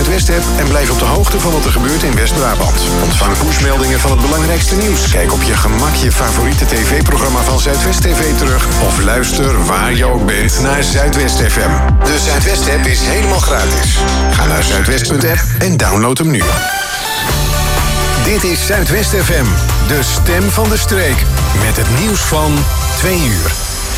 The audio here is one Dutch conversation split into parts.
Zuidwest-app en blijf op de hoogte van wat er gebeurt in West-Brabant. Ontvang pushmeldingen van het belangrijkste nieuws. Kijk op je gemak je favoriete tv-programma van Zuidwest TV terug. Of luister waar je ook bent naar Zuidwest FM. De Zuidwest-app is helemaal gratis. Ga naar zuidwest.app en download hem nu. Dit is Zuidwest FM, de stem van de streek. Met het nieuws van 2 uur.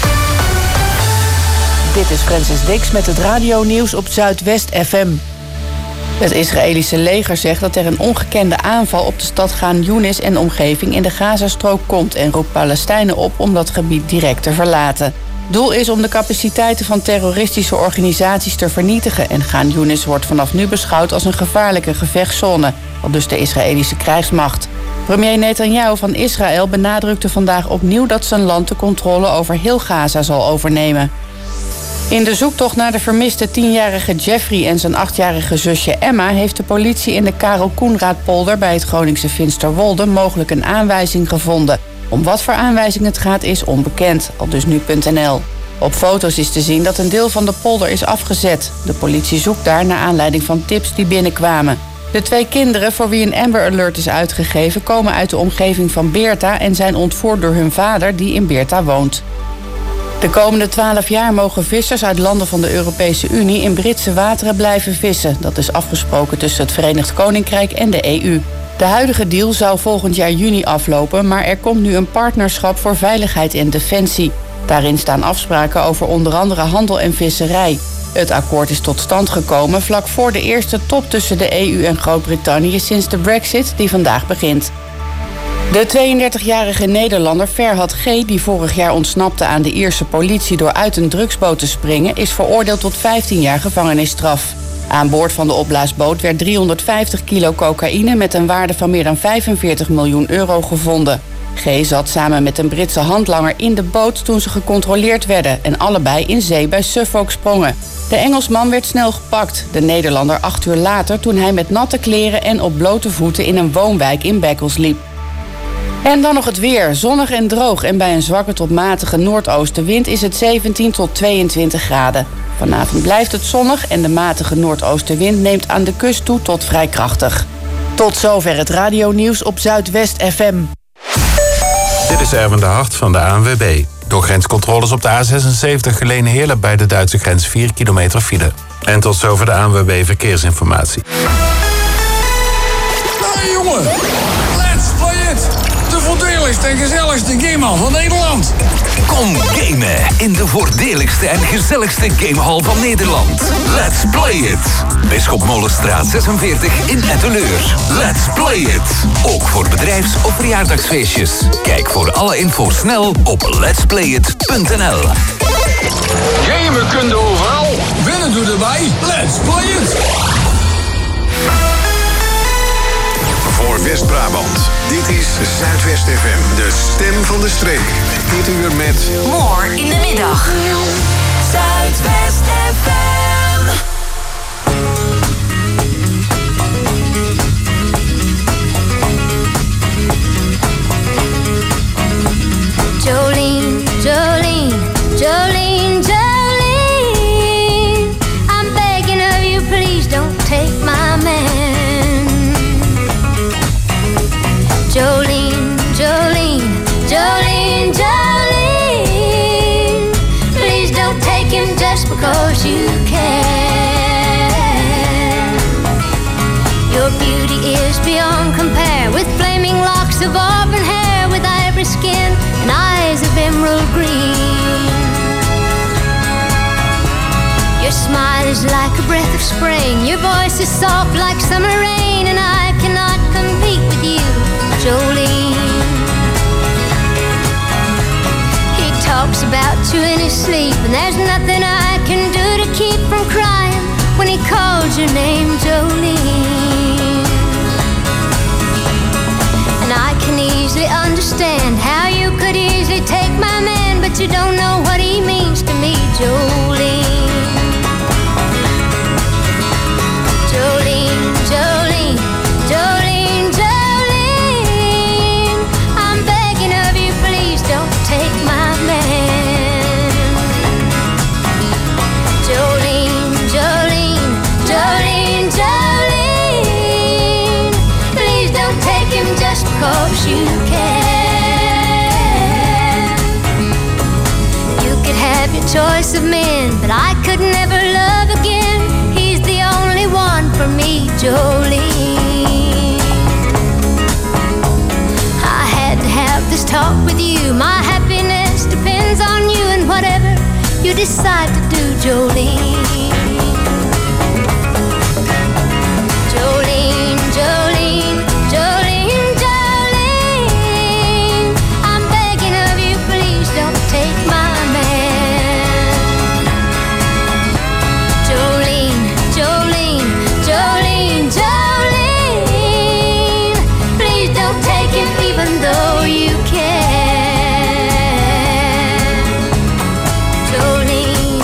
Dit is Francis Dix met het radionieuws op Zuidwest FM. Het Israëlische leger zegt dat er een ongekende aanval op de stad Gaan Younis en omgeving in de Gazastrook komt en roept Palestijnen op om dat gebied direct te verlaten. Doel is om de capaciteiten van terroristische organisaties te vernietigen en Gaan Younis wordt vanaf nu beschouwd als een gevaarlijke gevechtszone, aldus de Israëlische krijgsmacht. Premier Netanyahu van Israël benadrukte vandaag opnieuw dat zijn land de controle over heel Gaza zal overnemen. In de zoektocht naar de vermiste 10-jarige Jeffrey en zijn 8-jarige zusje Emma heeft de politie in de Karel Koenraadpolder bij het Groningse Finsterwolde mogelijk een aanwijzing gevonden. Om wat voor aanwijzing het gaat is onbekend, aldus nu.nl. Op foto's is te zien dat een deel van de polder is afgezet. De politie zoekt daar naar aanleiding van tips die binnenkwamen. De 2 kinderen voor wie een Amber Alert is uitgegeven komen uit de omgeving van Beerta en zijn ontvoerd door hun vader die in Beerta woont. De komende 12 jaar mogen vissers uit landen van de Europese Unie in Britse wateren blijven vissen. Dat is afgesproken tussen het Verenigd Koninkrijk en de EU. De huidige deal zou volgend jaar juni aflopen, maar er komt nu een partnerschap voor veiligheid en defensie. Daarin staan afspraken over onder andere handel en visserij. Het akkoord is tot stand gekomen vlak voor de eerste top tussen de EU en Groot-Brittannië sinds de Brexit die vandaag begint. De 32-jarige Nederlander Ferhat G., die vorig jaar ontsnapte aan de Ierse politie door uit een drugsboot te springen, is veroordeeld tot 15 jaar gevangenisstraf. Aan boord van de opblaasboot werd 350 kilo cocaïne met een waarde van meer dan 45 miljoen euro gevonden. G. zat samen met een Britse handlanger in de boot toen ze gecontroleerd werden en allebei in zee bij Suffolk sprongen. De Engelsman werd snel gepakt, de Nederlander 8 uur later toen hij met natte kleren en op blote voeten in een woonwijk in Beccles liep. En dan nog het weer. Zonnig en droog en bij een zwakke tot matige noordoostenwind is het 17 tot 22 graden. Vanavond blijft het zonnig en de matige noordoostenwind neemt aan de kust toe tot vrij krachtig. Tot zover het radionieuws op Zuidwest FM. Dit is Erwin de Hart van de ANWB. Door grenscontroles op de A76 Geleen-Heerlen bij de Duitse grens 4 kilometer file. En tot zover de ANWB Verkeersinformatie. Hey jongen, let's play it! De voordeligste en gezelligste gamehal van Nederland. Kom gamen in de voordeligste en gezelligste gamehal van Nederland. Let's play it! Bisschop Molenstraat 46 in Etteleur. Let's play it! Ook voor bedrijfs- of verjaardagsfeestjes. Kijk voor alle info snel op letsplayit.nl. Gamen kun je overal. Winnen doe erbij. Let's play it! Voor West-Brabant. Dit is Zuidwest FM, de stem van de streek. Dit uur met... More in de middag. Zuidwest FM. Jolene, Jolene, Jolene, Jolene, I'm begging of you, please don't take my man. Jolene, Jolene, Jolene, Jolene, please don't take him just because you can. Your beauty is beyond compare, with flaming locks of auburn hair, with ivory skin and eyes of emerald green. Your smile is like a breath of spring, your voice is soft like summer rain, and I cannot compete with you, Jolene. He talks about you in his sleep, and there's nothing I can do to keep from crying when he calls your name, Jolene. And I can easily understand how you could easily take my man, but you don't know what he means to me, Jolene. Jolene, Jolene, Jolene, Jolene, I'm begging of you, please don't take my man. Jolene, Jolene, Jolene, Jolene. choice of men, but I could never love again. He's the only one for me, Jolene. I had to have this talk with you. My happiness depends on you and whatever you decide to do, Jolene. Jolene, Jolene, Jolene, Jolene, I'm begging of you, please don't take my man. Jolene, Jolene, Jolene, Jolene, please don't take him even though you can. Jolene,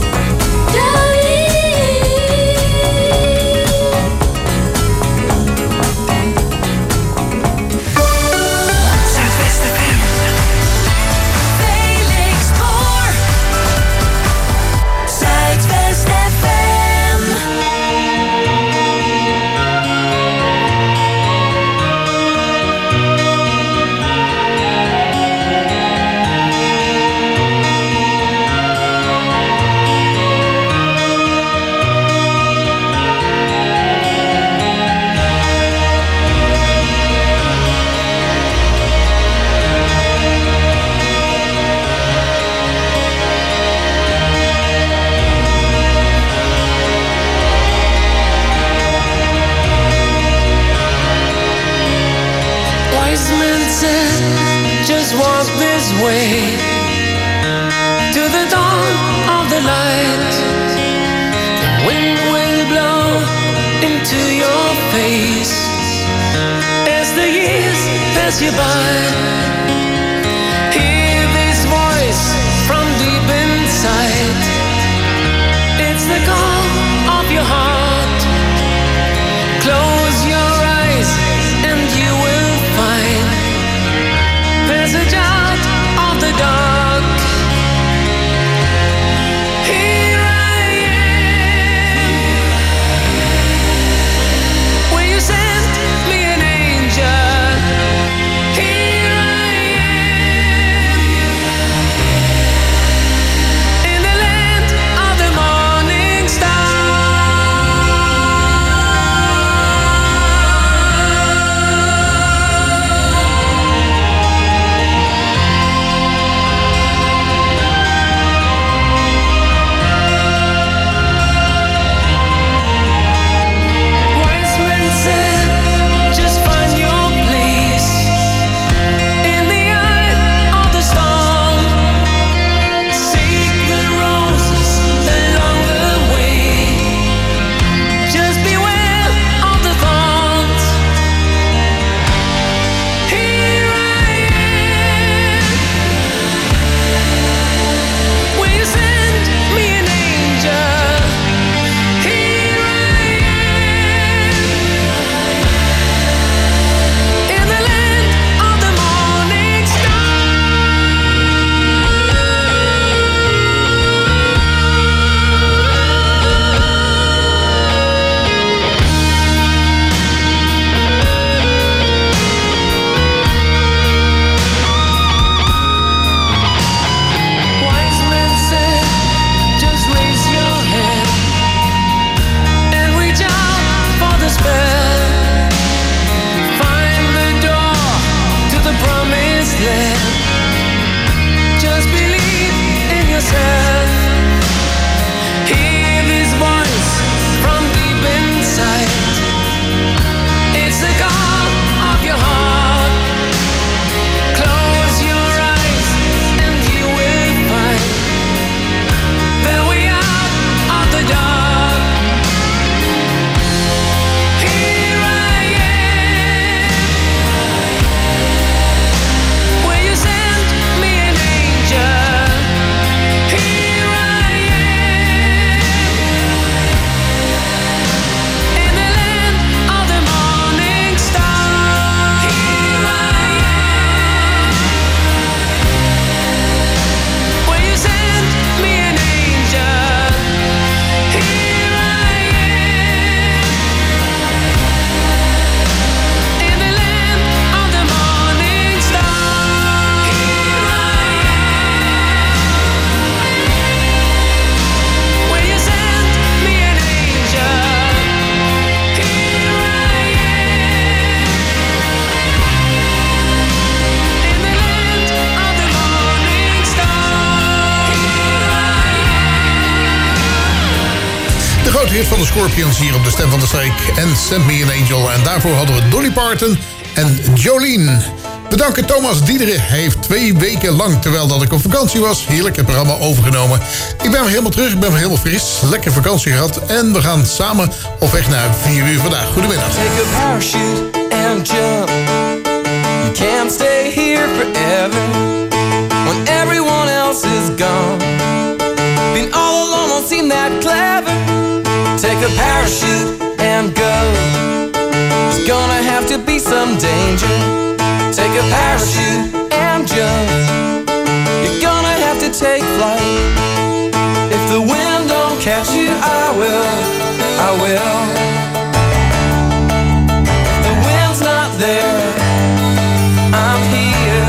just walk this way to the dawn of the light. The wind will blow into your face as the years pass you by. Hear this voice from deep inside. It's the call of your heart. Close your eyes and you will find passage out of the dark. Here I am. Will you send me an angel? Here I hit van de Scorpions hier op de Stem van de Streek. En Send Me an Angel. En daarvoor hadden we Dolly Parton en Jolene. We danken Thomas Diederen. Hij heeft 2 weken lang, terwijl dat ik op vakantie was, heerlijk het programma overgenomen. Ik ben weer helemaal terug, ik ben weer helemaal fris. Lekker vakantie gehad. En we gaan samen op weg naar 4 uur vandaag. Goedemiddag. Take a parachute and jump. You can't stay here forever when everyone else is gone. Being all alone won't seem that clever. Take a parachute and go. There's gonna have to be some danger. Take a parachute and jump. You're gonna have to take flight. If the wind don't catch you, I will. If the wind's not there, I'm here.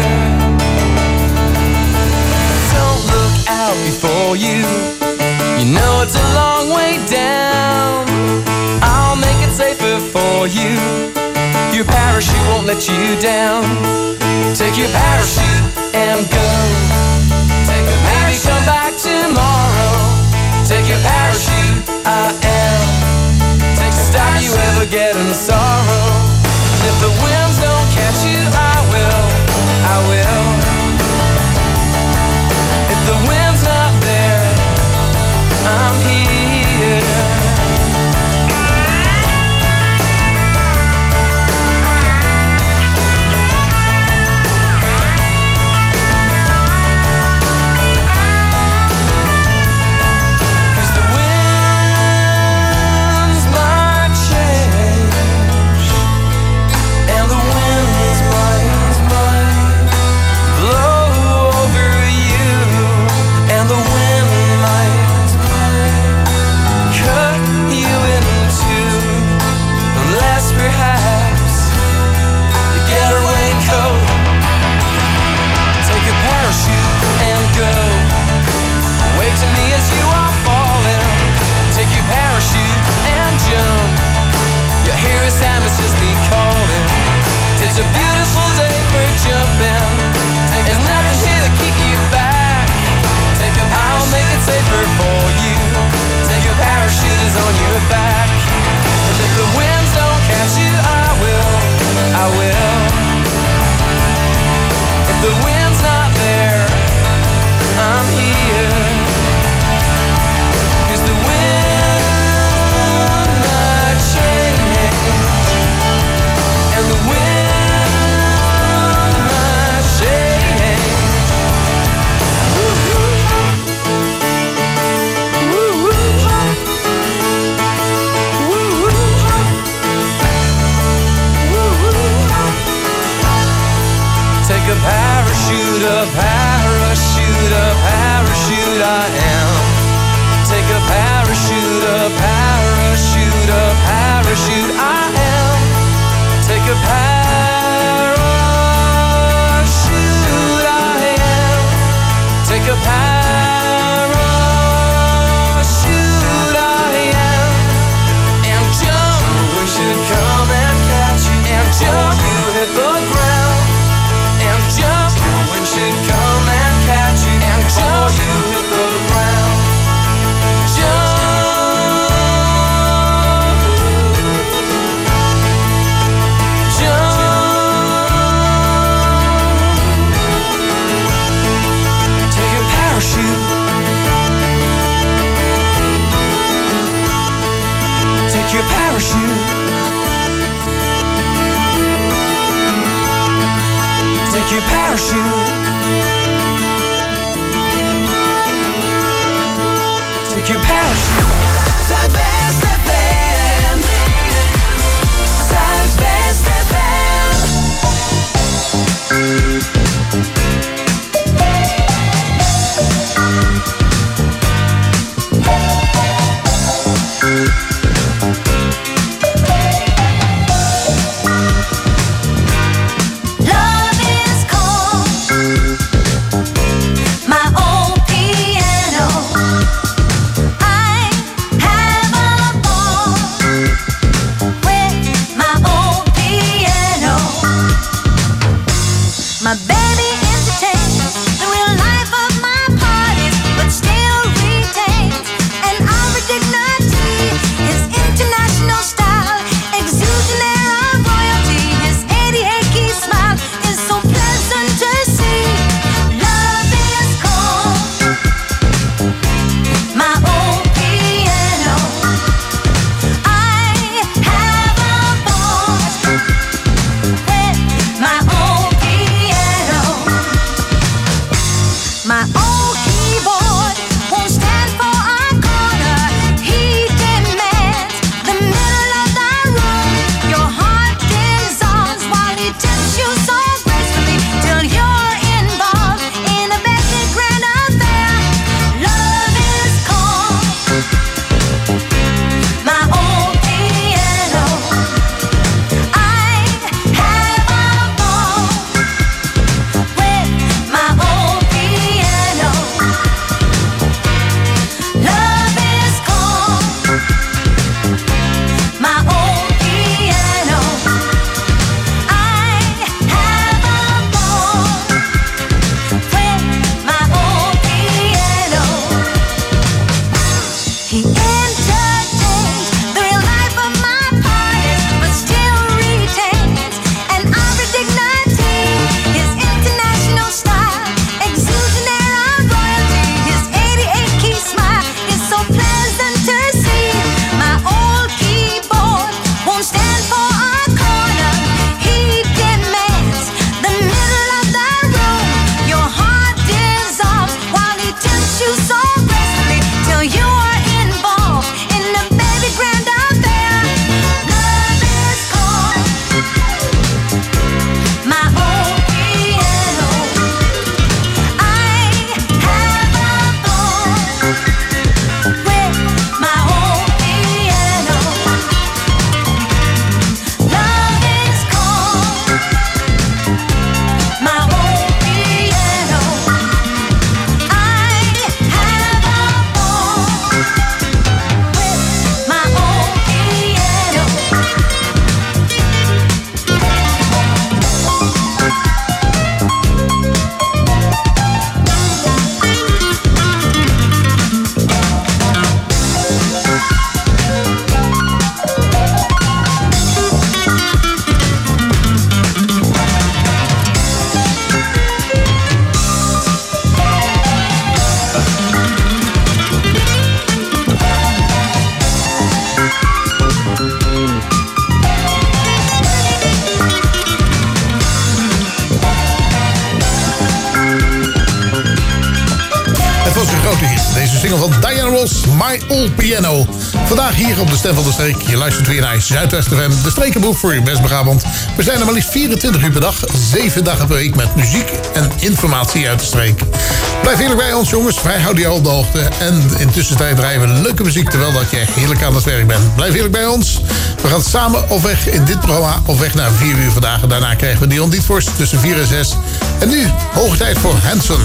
Don't look out before you. You know it's a long way down. I'll make it safer for you. Your parachute won't let you down. Take your parachute and go. Maybe come back tomorrow. Take your parachute, I am. Stop you ever getting sorrow. If the winds don't catch you, I will. If the wind's not there, I'm here. Samus just be calling. It's a beautiful day for jumping. There's nothing here to keep you back. I'll make it safer for you. Take your parachute is on your back. And if the winds don't catch you, I will. If the wind's not there, I'm here. 'Cause the wind might change. And the wind might change. Take a parachute, a parachute, a parachute I am. Take a parachute, a parachute, a parachute I am. Take a parachute I am. Take a parachute I am. And jump, we should come and catch you. And jump, you hit the ground. And jump, we should come and catch you. And jump, you hit the ground. Het was een grote hit. Deze single van Diana Ross, My Old Piano. Vandaag hier op de Stem van de Streek. Je luistert weer naar Zuidwest FM, de strekenboek voor West-Brabant. We zijn er maar liefst 24 uur per dag, 7 dagen per week met muziek en informatie uit de streek. Blijf heerlijk bij ons, jongens. Wij houden je op de hoogte. En in tussentijd draaien we leuke muziek terwijl dat je heerlijk aan het werk bent. Blijf heerlijk bij ons. We gaan samen op weg in dit programma op weg naar 4 uur vandaag. Daarna krijgen we Dion Dietvorst tussen 4 en 6. En nu, hoge tijd voor Hanson.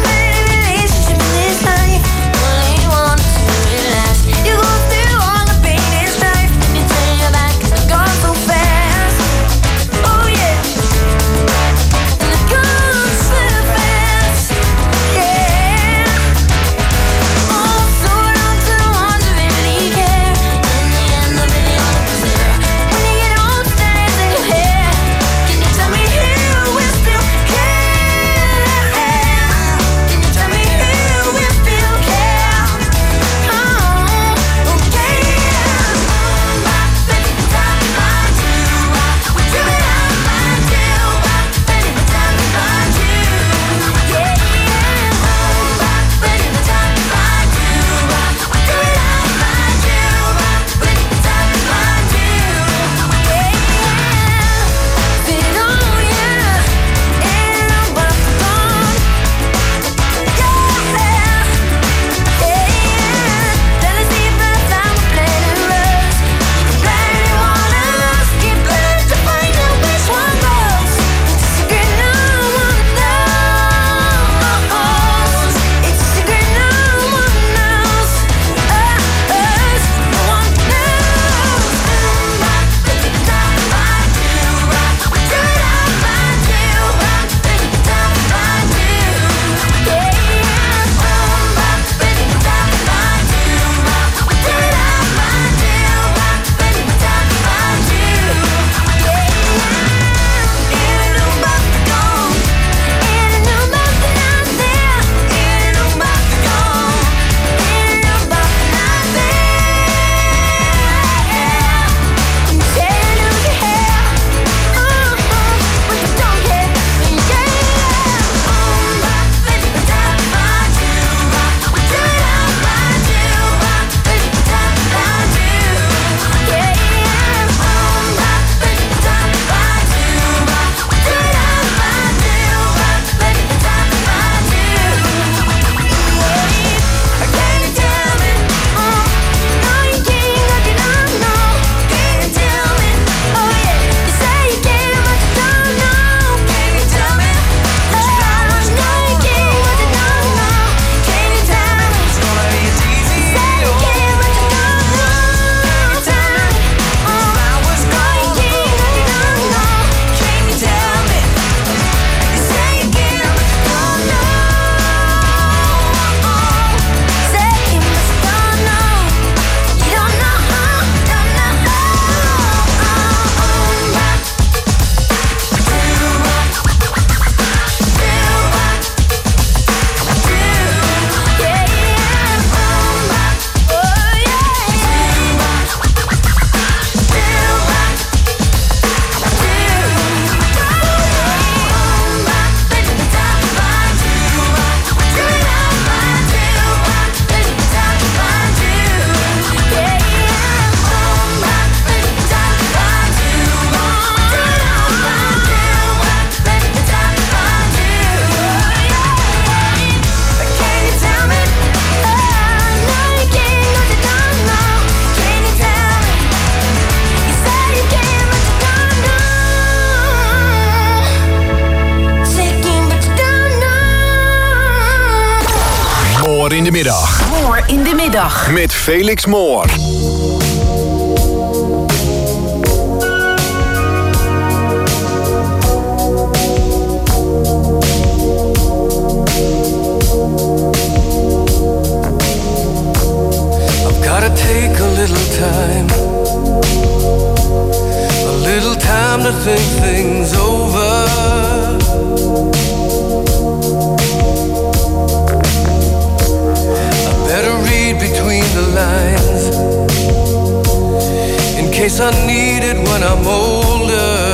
Moor in de middag. Moor in de middag. Met Felix Moor. Gotta take a little time to think things over. I better read between the lines in case I need it when I'm older.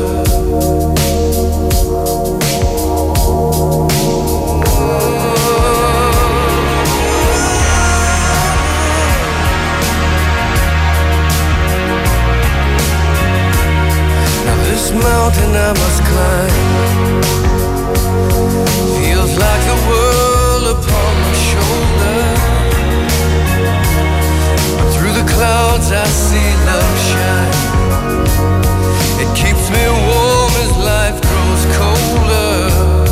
Now this mountain I must climb feels like the world upon my shoulder. Through the clouds I see love shine. It keeps me warm as life grows colder.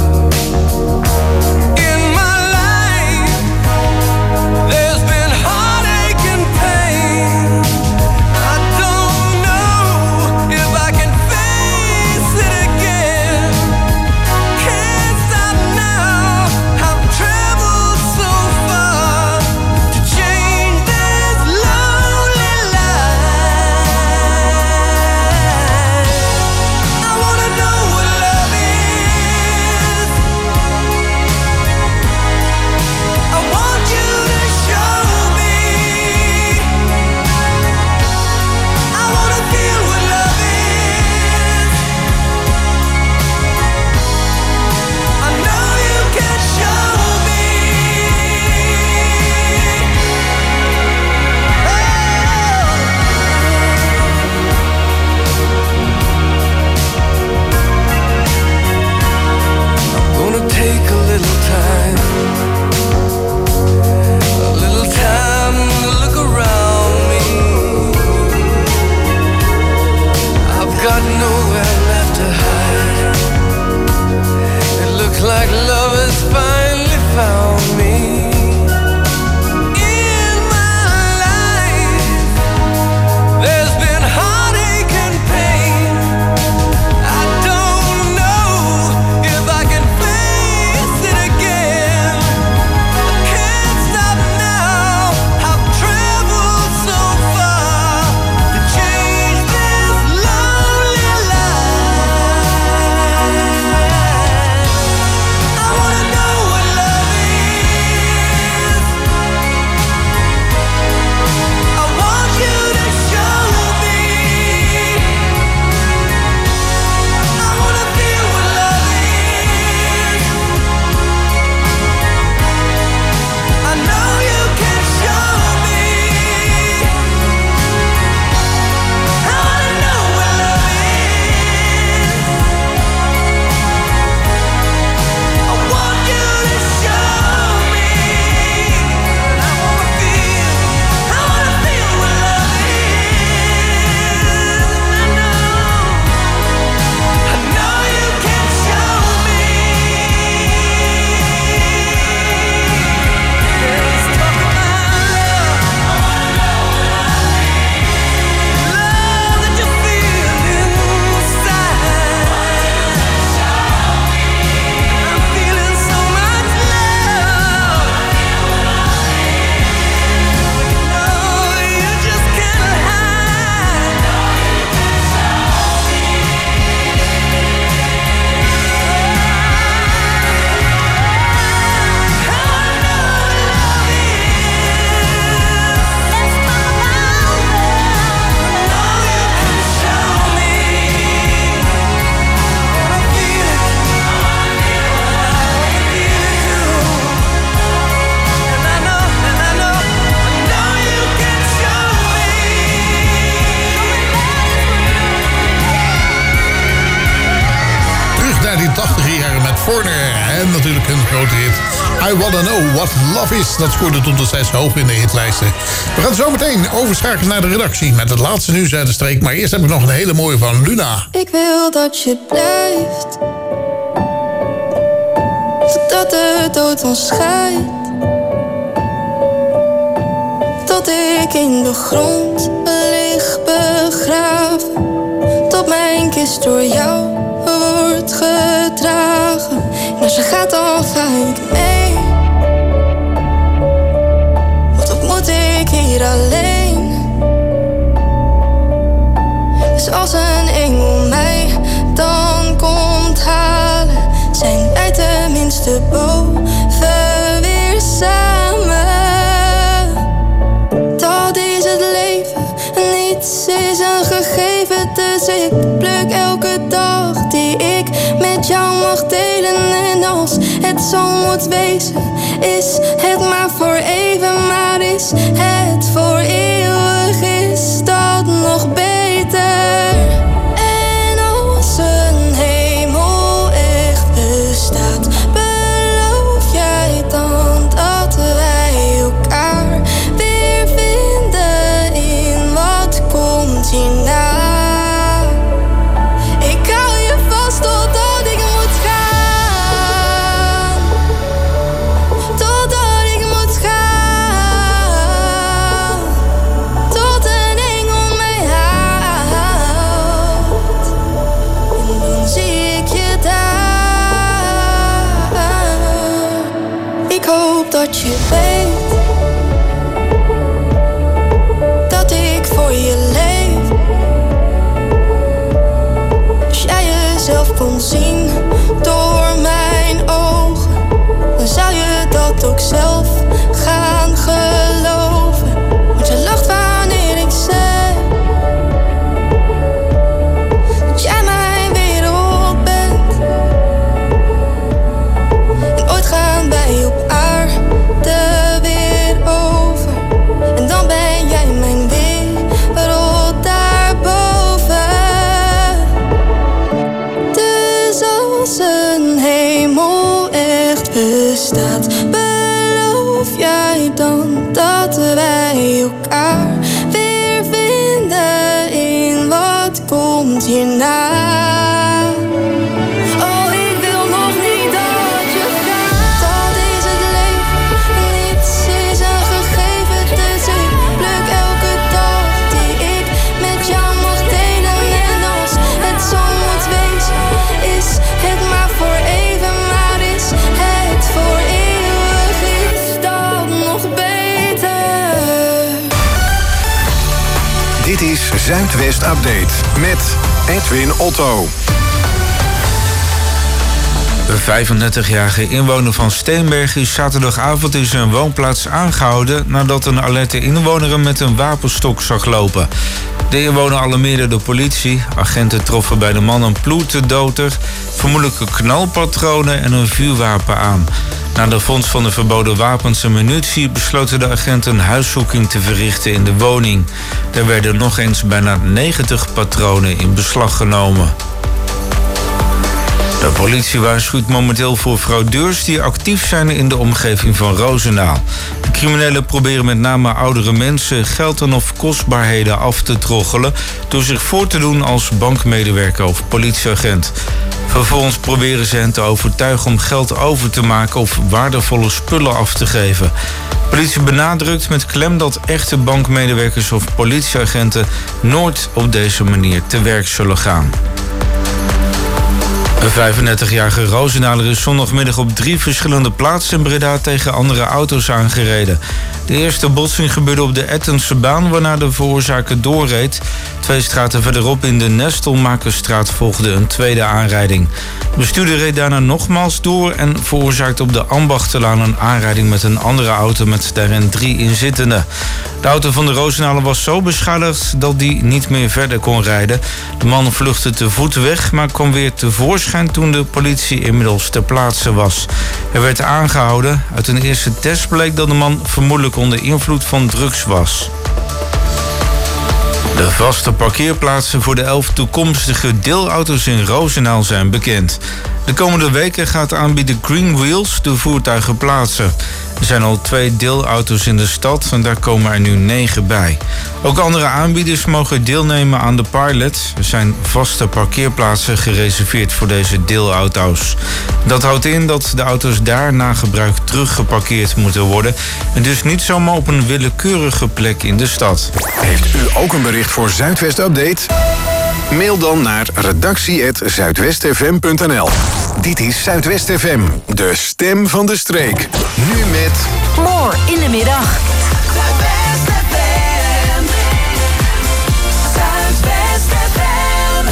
In my life there's been heartache and pain. I don't know if I can face it again. Can't stop now. I've traveled so far to change this lonely life. I wanna know what love is. I want you to show me. I wanna feel what love is. I know you can show me. I'm gonna take a little time to look around me. I've got nowhere left to hide. It looks like love has finally found me. In my life there's been heartache and pain. I don't know if I can face it again. I can't stop now. I've traveled so far to change this lonely life. I wanna know what love is. I want you to show me. I wanna feel what love is. I know you can show me. I wanna know what love is. I want you to show me. I wanna feel what love is. I know you can show me. Let's talk about love that you feel inside. I'm feeling so much love. No, you just can't hide. Terug naar die 80 jaren met Foreigner. En natuurlijk een grote hit. I Wanna Know What Love Is. Dat scoorde tot de 6 hoog in de hitlijsten. We gaan zo meteen overschakelen naar de redactie met het laatste nieuws uit de streek. Maar eerst heb ik nog een hele mooie van Luna. Ik wil dat je blijft, totdat de dood ons scheidt. Tot ik in de grond lig begraven, tot mijn kist door jou wordt gedragen. En als je gaat dan ga ik mee, want wat moet ik hier alleen? Dus als een engel mij dan komt halen, zijn wij tenminste boven weer samen. Dat is het leven, niets is gegeven, dus ik pluk elke dag die ik met jou mag delen. En als het zo moet wezen, is het maar voor even. Maar is het voor eeuwig, is dat nog beter. En als een hemel echt bestaat, beloof jij dan dat wij elkaar weer vinden in wat komt hierna? Ik hou je vast totdat ik moet gaan, totdat ik moet gaan, tot een engel mij haalt. En dan zie ik je daar. Ik hoop dat je weet dat ik voor je leef. Als jij jezelf kon zien door mijn ogen, dan zou je dat ook zelf gaan geloven. Want je lacht wanneer ik zeg dat jij mijn wereld bent. En ooit gaan wij op aarde weer over, en dan ben jij mijn wereld daarboven. Dus als een hemel echt bestaat, beloof jij dan dat wij elkaar weer vinden in wat komt hierna? Oh, ik wil nog niet dat je gaat. Dat is het leven, niets is een gegeven, dus ik pluk elke dag die ik met jou mag delen. En als het zo moet wezen, is het maar voor even. Maar is het voor eeuwig, is dat nog beter? Dit is Zuidwest Update met Edwin Otto. De 35-jarige inwoner van Steenberg is zaterdagavond in zijn woonplaats aangehouden nadat een alerte inwoner hem met een wapenstok zag lopen. De inwoner alarmeerde de politie. Agenten troffen bij de man een ploeterdoter, vermoedelijke knalpatronen en een vuurwapen aan. Na de vondst van de verboden wapens en munitie besloten de agenten een huiszoeking te verrichten in de woning. Er werden nog eens bijna 90 patronen in beslag genomen. De politie waarschuwt momenteel voor fraudeurs die actief zijn in de omgeving van Roosendaal. De criminelen proberen met name oudere mensen geld en of kostbaarheden af te troggelen door zich voor te doen als bankmedewerker of politieagent. Vervolgens proberen ze hen te overtuigen om geld over te maken of waardevolle spullen af te geven. Politie benadrukt met klem dat echte bankmedewerkers of politieagenten nooit op deze manier te werk zullen gaan. Een 35-jarige Roosendaler is zondagmiddag op 3 verschillende plaatsen in Breda tegen andere auto's aangereden. De eerste botsing gebeurde op de Ettense baan, waarna de veroorzaker doorreed. 2 straten verderop in de Nestelmakerstraat volgde een tweede aanrijding. De bestuurder reed daarna nogmaals door en veroorzaakte op de Ambachtenlaan een aanrijding met een andere auto met daarin 3 inzittenden. De auto van de Roosendaler was zo beschadigd dat die niet meer verder kon rijden. De man vluchtte te voet weg, maar kwam weer tevoorschijn toen de politie inmiddels ter plaatse was. Hij werd aangehouden. Uit een eerste test bleek dat de man vermoedelijk onder invloed van drugs was. De vaste parkeerplaatsen voor de 11 toekomstige deelauto's in Roosendaal zijn bekend. De komende weken gaat aanbieder Green Wheels de voertuigen plaatsen. Er zijn al 2 deelauto's in de stad en daar komen er nu 9 bij. Ook andere aanbieders mogen deelnemen aan de pilot. Er zijn vaste parkeerplaatsen gereserveerd voor deze deelauto's. Dat houdt in dat de auto's daar na gebruik teruggeparkeerd moeten worden en dus niet zomaar op een willekeurige plek in de stad. Heeft u ook een bericht voor Zuidwest Update? Mail dan naar redactie@zuidwestfm.nl. Dit is Zuidwest FM, de stem van de streek. Nu met... More in de middag. Zuidwest FM. Zuidwest FM.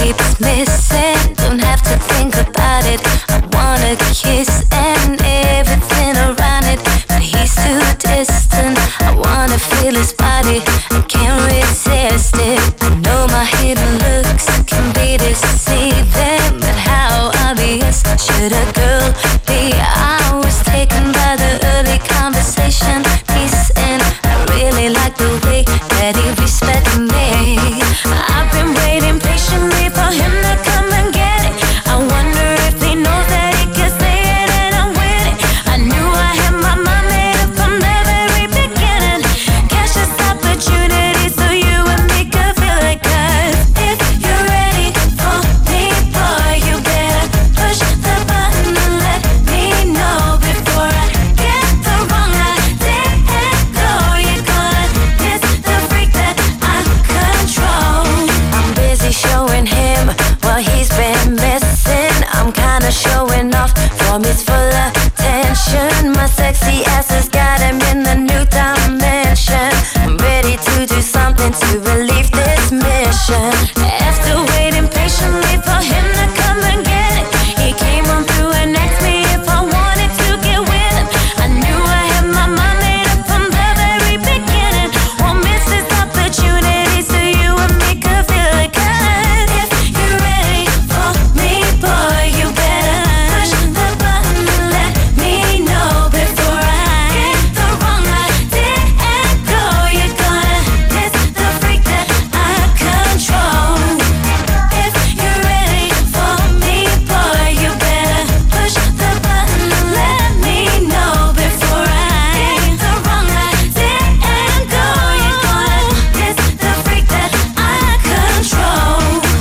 keeps missing. Don't have to think about it. I wanna kiss and everything around it, but he's too distant. I wanna feel his body, I can't resist it. I know my hidden looks can be deceiving, but how obvious should a girl be? I was taken by the early conversation piece, and I really like the way that he respected me. I've been waiting patiently for him to come and get it. I wonder if he knows that he can say it and I'm with it. I knew I had my mind made up from the very beginning. Catch this opportunity so you and me could feel it. 'Cause if you're ready for me, boy, you better push the button and let me know before I get the wrong idea and go. You're gonna miss the freak that I control. I'm busy showing him what he's been missing. I'm kinda showing off from his full attention. My sexy ass has got him in the new dimension. I'm ready to do something to relieve this mission. After waiting patiently for him to come and get it, he came on through and asked me if I wanted to get with him. I knew I had my mind made up from the very beginning. Won't miss this opportunity so you and me could feel it. 'Cause if you're ready for me, boy, you better push the button and let me know before I get the wrong idea and go. You're gonna miss the freak that I control. If you're ready for me, boy, you better push the button and let me know before I get the wrong idea and go. You're gonna miss the freak that I control.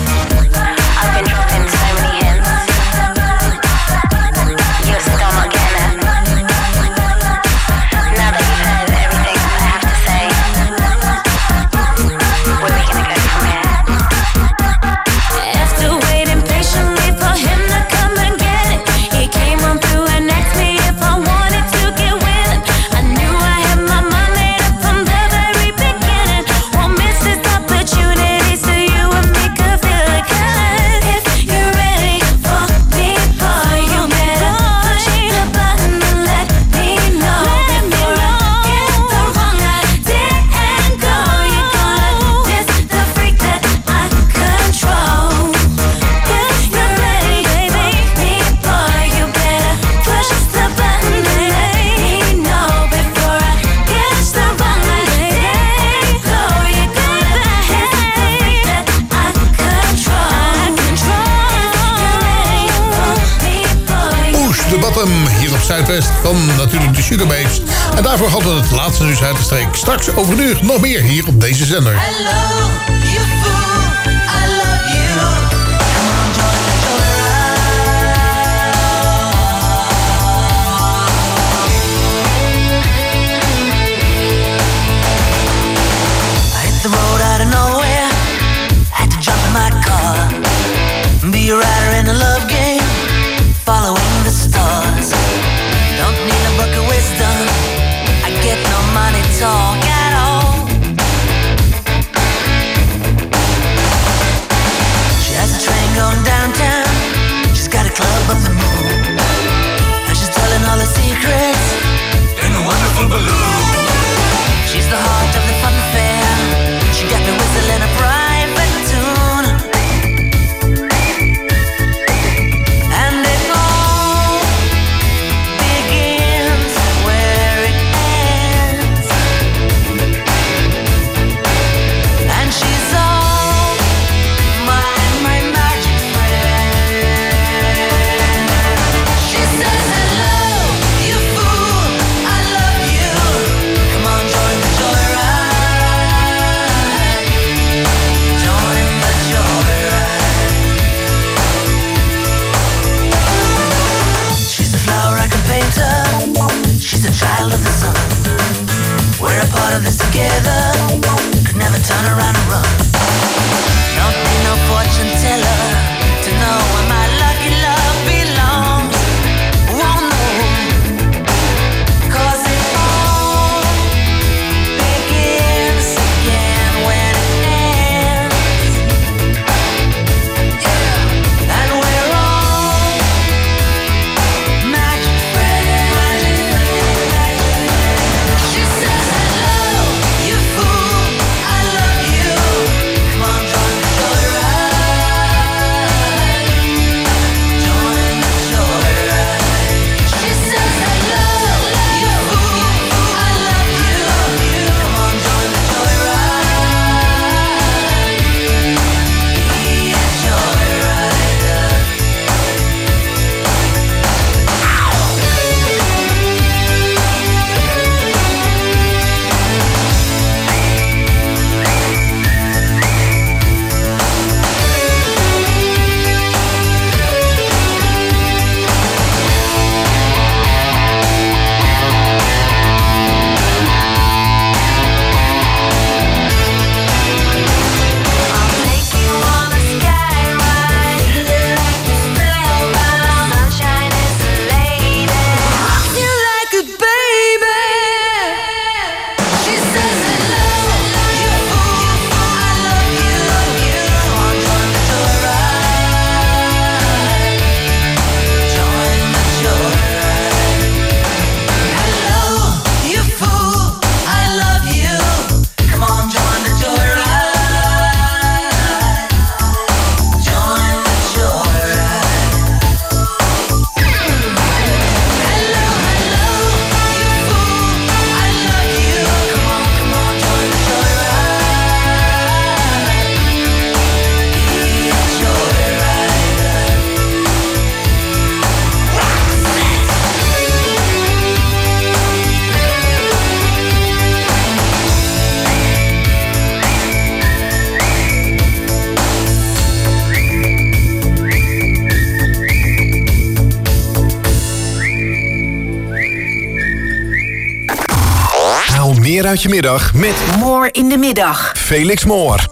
I've been dropping so many hits. You're still not getting it. Now that you've heard everything I have to say, where are we gonna go from here? After waiting patiently for him to come and get it, he came on through and asked me if I wanted to get with him. I knew I had my mind made up from the very beginning. Won't miss this opportunity so you and me could feel it. 'Cause if you're ready for me, boy, you better push the button and let me know before I get the wrong idea and go. You're gonna miss the freak that I control. If you're ready, baby, me, boy, you better push the button and let me know before I catch the wrong idea and go. You're gonna miss the freak that I control. If you're ready for me, boy, Push the bottom hier op Zuidwest van natuurlijk de Sugababes. En daarvoor hadden we het laatste nieuws uit de streek. Straks over een uur nog meer hier op deze zender. Hello, you fool, I love you. Come on, join the I hit the road out of nowhere, had to jump in my car, be a rider in a love game, following the stars. Don't need a book of wisdom, I get no money talk at all. meer uit je middag met Moor in de middag. Felix Moor.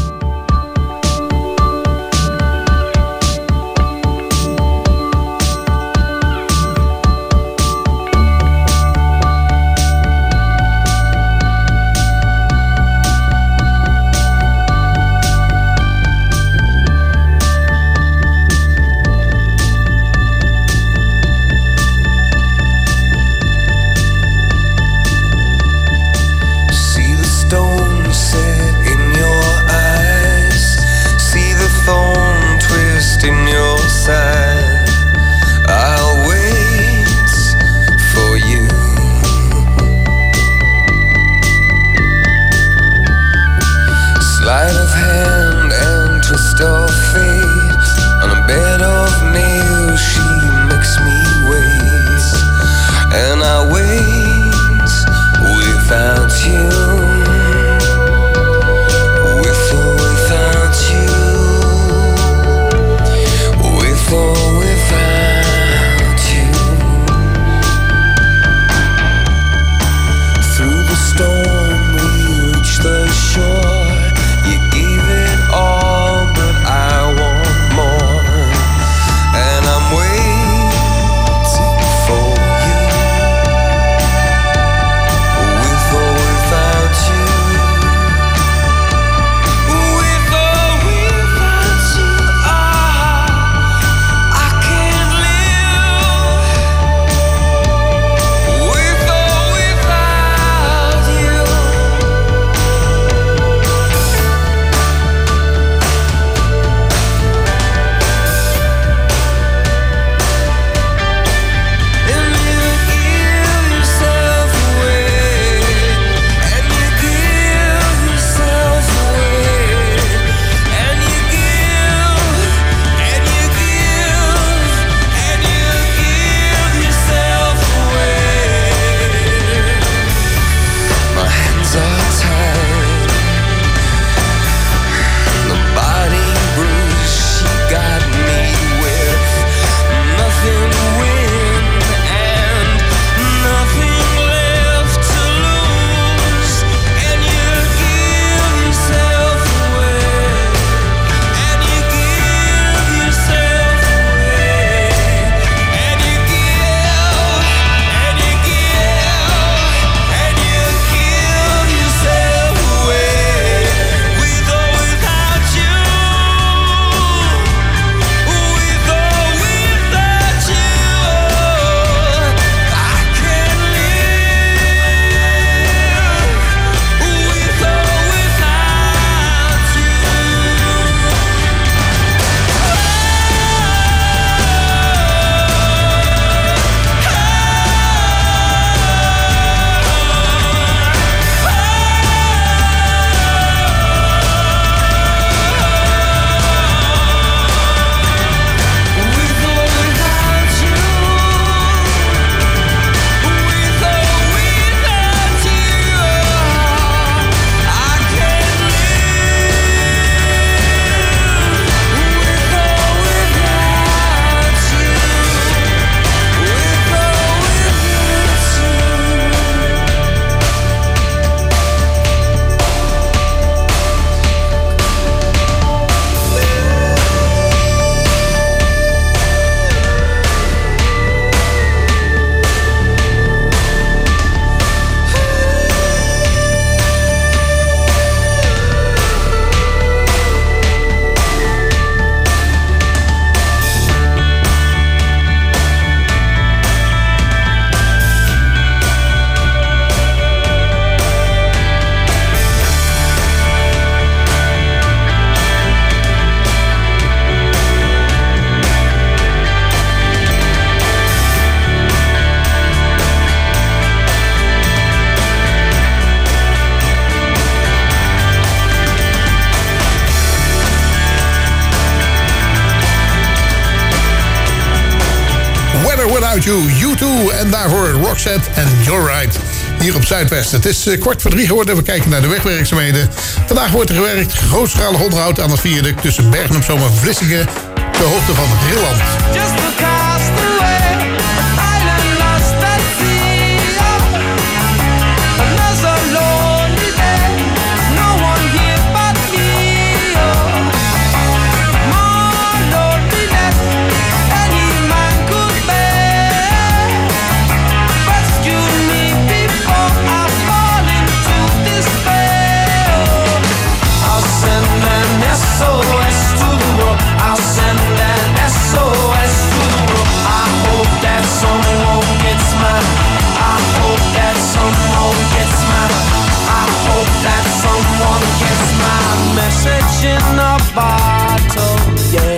Without You, U2 en daarvoor Roxette en You're Right. Hier op Zuidwest. Het is 2:45 geworden. We kijken naar de wegwerkzaamheden. Vandaag wordt er gewerkt. Grootschalig onderhoud aan het viaduct tussen Bergen op Zoom en Vlissingen. De hoogte van Rilland. Just in a bottle, yeah.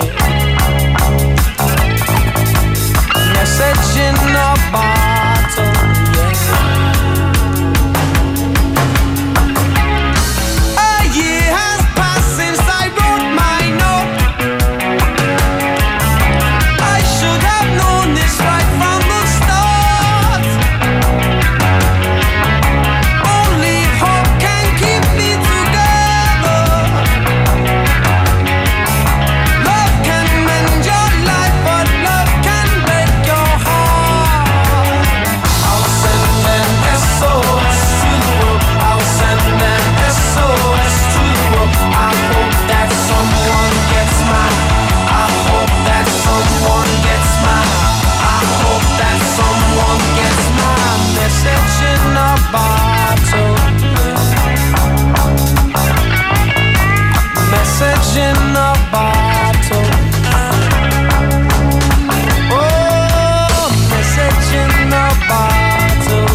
Message in a bottle, yeah. A year has passed since I wrote my note. I should have known this right from the start. Only hope can keep me together. Love can mend your life, but love can break your heart. I'll send an SOS to the world. I'll send an SOS to the world. I hope that someone gets mine. I hope that someone gets mine. I hope that someone gets my message in a bottle. Message in a bottle. Oh, message in a bottle.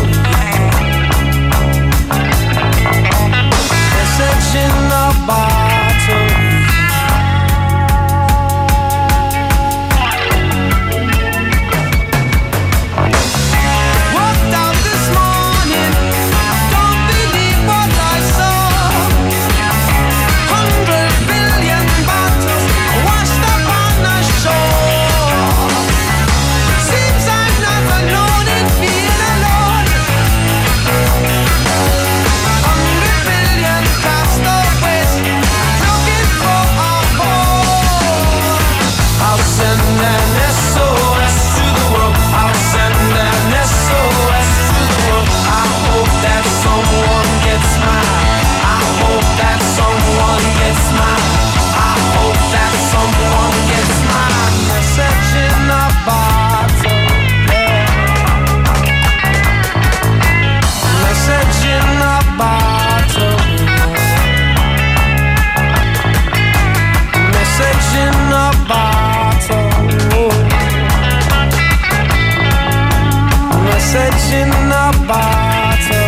Message in a bottle. Walked out this morning, don't believe what I saw. 100 billion bottles washed up on the shore. Seems I'm not alone in being alone. 100 billion castaways looking for a home. I'll send an SOS to the world. I'll send an SOS to the world. I hope that someone gets mine. I hope that someone gets mine. I hope that someone gets mine. Message in a bottle. Yeah. Message in a bottle. Message in a bottle. Message in a bottle.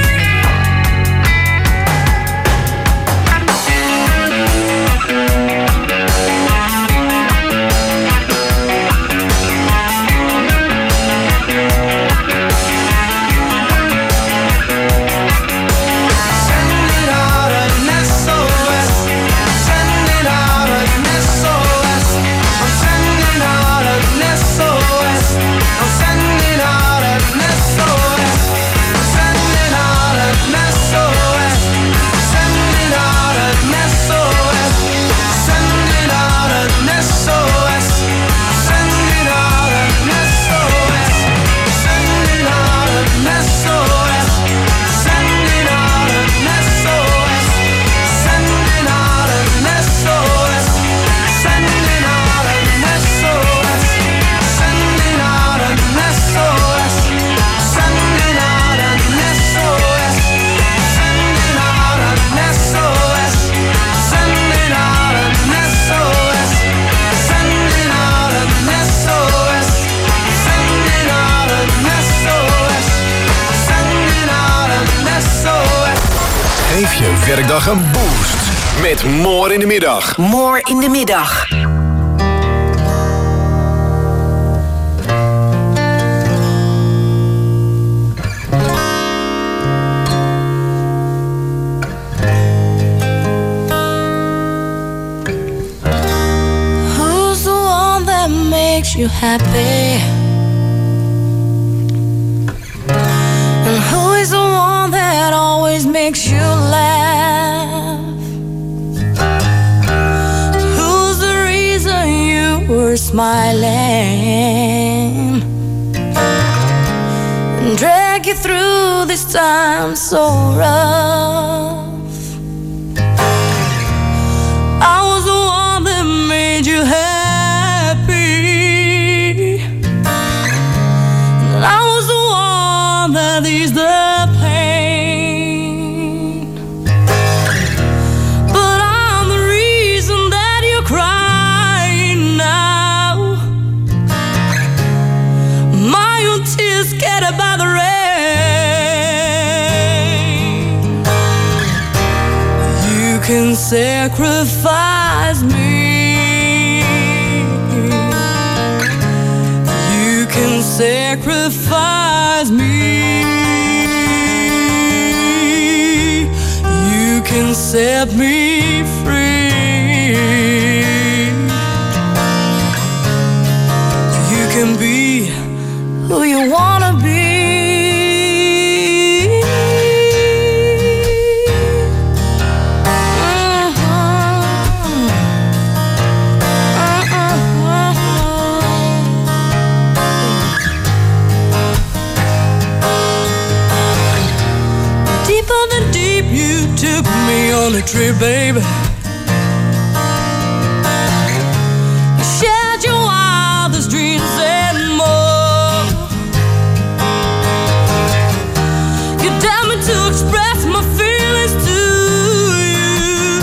Sending out an SOS. Sending out an SOS. I'm sending out an SOS. I'm sending out an SOS. I'm sending out an SOS. Sending out an SOS. Sending out an SOS. Sending out an SOS. Sending out an SOS. Sending out an SOS. Sending out an SOS. Sending out an SOS. Sending out an SOS. Sending out an SOS. Sending out an SOS. Sending out an SOS. Sending out an SOS. Sending out an SOS. Sending out an SOS. Geef je werkdag een boost met More in de middag. More in de middag. Who's the one that makes you happy? And who is the one that always makes you laugh? Who's the reason you were smiling and drag you through this time so rough? I was the one that made you happy, and I was the one that eased the pain. But I'm the reason that you're crying now. My own tears scattered by the rain. You can sacrifice Sacrifice me. You can set me free. You can be who you wanna be. On a trip, baby. You shared your wildest dreams and more. You dared me to express my feelings to you.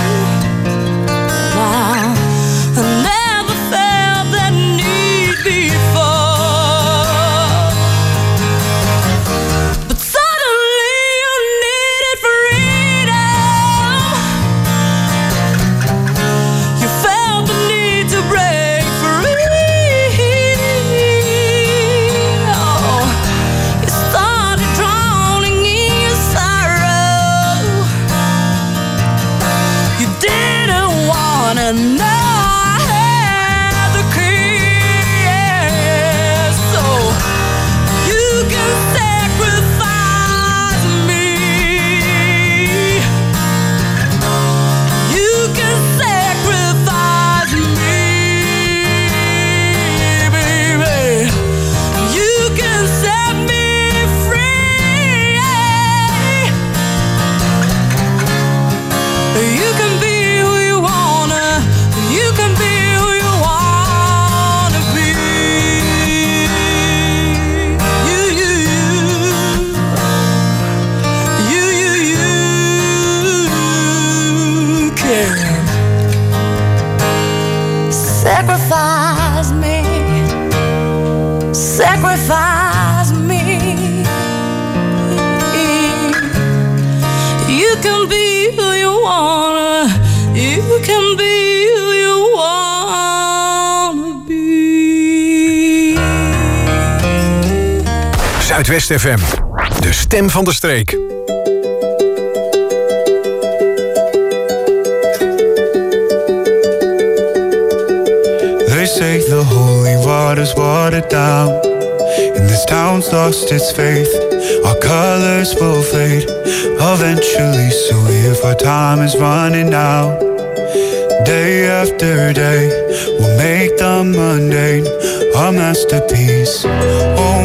Now, I never felt that need before. But suddenly you needed freedom. You felt the need to break free. Oh, you started drowning in your sorrow. You didn't wanna know I had the key. So you can sacrifice me. You can sacrifice me, baby. You can set me free. You can be who you wanna. You can be who you wanna be. You can sacrifice me. Sacrifice me. You can be who you wanna. You can be who you wanna be. Zuidwest FM, de stem van de streek. They say the holy water's watered down, and this town's lost its faith. Our colors will fade eventually, so if our time is running out, day after day, we'll make the mundane a masterpiece. Oh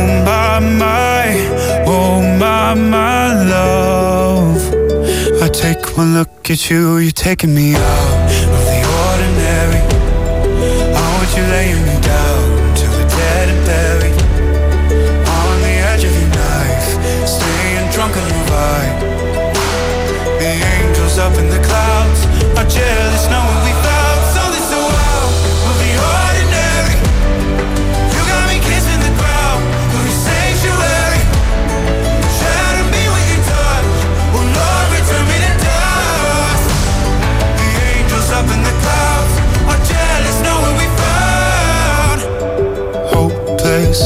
my love, I take one look at you, you're taking me out of the ordinary. I want you laying me down till we're dead and buried, on the edge of your knife, staying drunk on your vibe. The angels up in the clouds are jealous knowing we found something so wild of the ordinary. You got me kissing the ground of your sanctuary. Shatter me with your touch, oh Lord, return me to dust. The angels up in the clouds are jealous knowing we found hopeless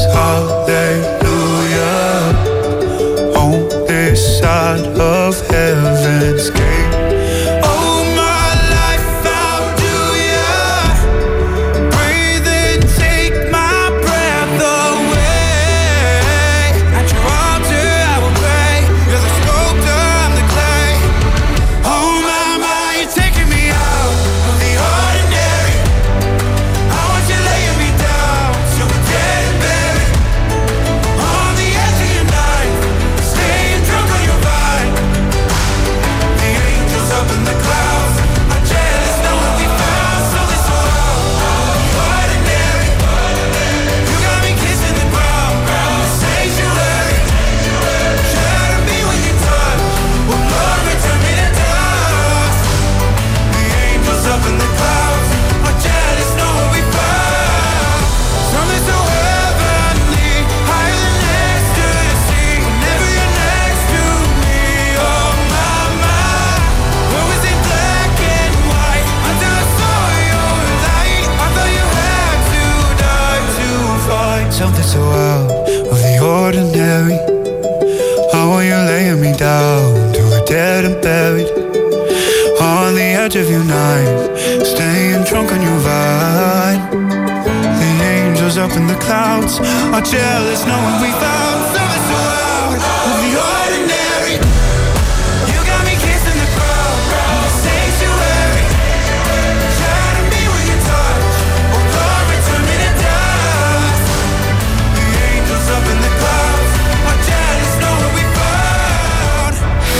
touch of your knife, staying drunk on your vine. The angels up in the clouds are jealous knowing we found something so out of the ordinary. You got me kissing the ground, the sanctuary. Shining me with your touch, oh glory, turn me to dust. The angels up in the clouds are jealous knowing we found.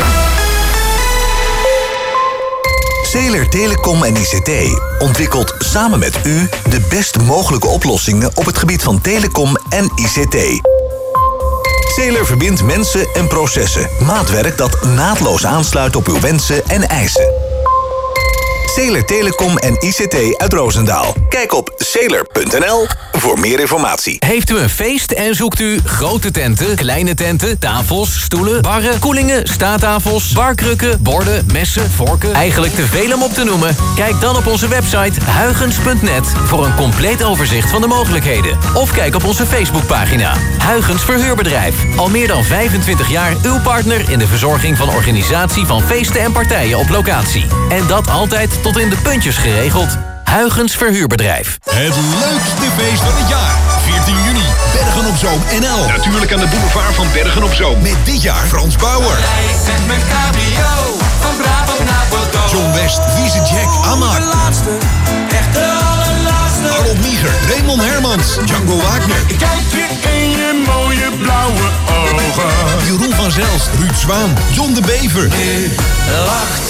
Zeeler Telecom en ICT ontwikkelt samen met u de best mogelijke oplossingen op het gebied van telecom en ICT. Zeeler verbindt mensen en processen. Maatwerk dat naadloos aansluit op uw wensen en eisen. Zeeler Telecom en ICT uit Roosendaal. Kijk op zeeler.nl voor meer informatie. Heeft u een feest en zoekt u grote tenten, kleine tenten, tafels, stoelen, barren, koelingen, staattafels, barkrukken, borden, messen, vorken? Eigenlijk te veel om op te noemen? Kijk dan op onze website huygens.net voor een compleet overzicht van de mogelijkheden. Of kijk op onze Facebookpagina. Huygens Verhuurbedrijf. Al meer dan 25 jaar uw partner in de verzorging van organisatie van feesten en partijen op locatie. En dat altijd tot in de puntjes geregeld. Huygens Verhuurbedrijf. Het leukste feest van het jaar. 14 juni, Bergen op Zoom NL. Natuurlijk aan de boulevard van Bergen op Zoom. Met dit jaar Frans Bauer. Met mijn cabrio, van Brabant naar Bordeaux. John West, Wiese Jack, Amar. Echt de allerlaatste. Harold Nieger, Raymond Hermans, Django Wagner. Ik kijk je in je mooie blauwe ogen. Jeroen van Zelst, Ruud Zwaan, John de Bever. Nu lacht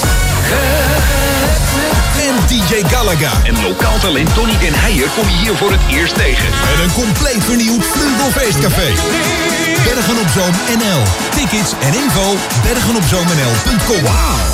en DJ Galaga. En lokaal talent Tony Den Heijer kom je hier voor het eerst tegen. En een compleet vernieuwd Vlugelfeestcafé. Bergen op Zoom NL. Tickets en info bergenopzoomnl.com. Wauw.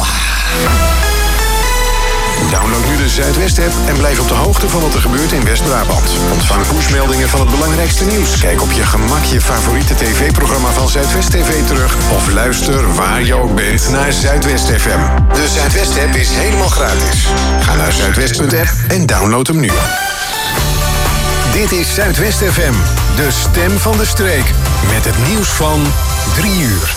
Download nu de Zuidwest-app en blijf op de hoogte van wat er gebeurt in West-Brabant. Ontvang pushmeldingen van het belangrijkste nieuws. Kijk op je gemak je favoriete tv-programma van Zuidwest TV terug. Of luister waar je ook bent naar Zuidwest FM. De Zuidwest-app is helemaal gratis. Ga naar zuidwest.app en download hem nu. Dit is Zuidwest FM, de stem van de streek. Met het nieuws van 3 uur.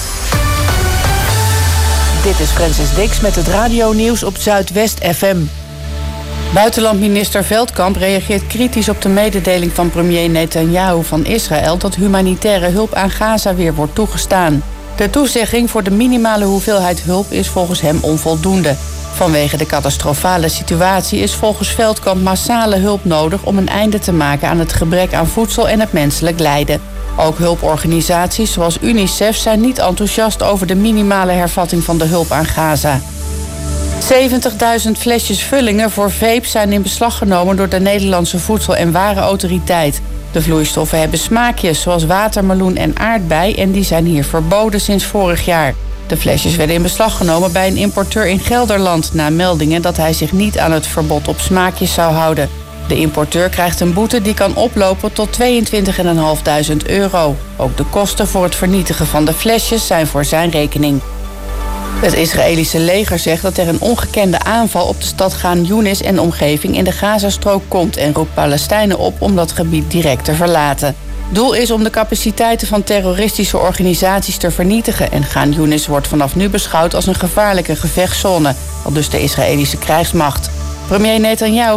Dit is Francis Dix met het radionieuws op Zuidwest FM. Buitenlandminister Veldkamp reageert kritisch op de mededeling van premier Netanyahu van Israël dat humanitaire hulp aan Gaza weer wordt toegestaan. De toezegging voor de minimale hoeveelheid hulp is volgens hem onvoldoende. Vanwege de catastrofale situatie is volgens Veldkamp massale hulp nodig om een einde te maken aan het gebrek aan voedsel en het menselijk lijden. Ook hulporganisaties zoals UNICEF zijn niet enthousiast over de minimale hervatting van de hulp aan Gaza. 70.000 flesjes vullingen voor vapes zijn in beslag genomen door de Nederlandse Voedsel- en Warenautoriteit. De vloeistoffen hebben smaakjes zoals watermeloen en aardbei en die zijn hier verboden sinds vorig jaar. De flesjes werden in beslag genomen bij een importeur in Gelderland na meldingen dat hij zich niet aan het verbod op smaakjes zou houden. De importeur krijgt een boete die kan oplopen tot €22.500. Ook de kosten voor het vernietigen van de flesjes zijn voor zijn rekening. Het Israëlische leger zegt dat er een ongekende aanval op de stad Gaan Younis en omgeving in de Gazastrook komt en roept Palestijnen op om dat gebied direct te verlaten. Doel is om de capaciteiten van terroristische organisaties te vernietigen en Gaan Younis wordt vanaf nu beschouwd als een gevaarlijke gevechtszone, aldus de Israëlische krijgsmacht. Premier Netanyahu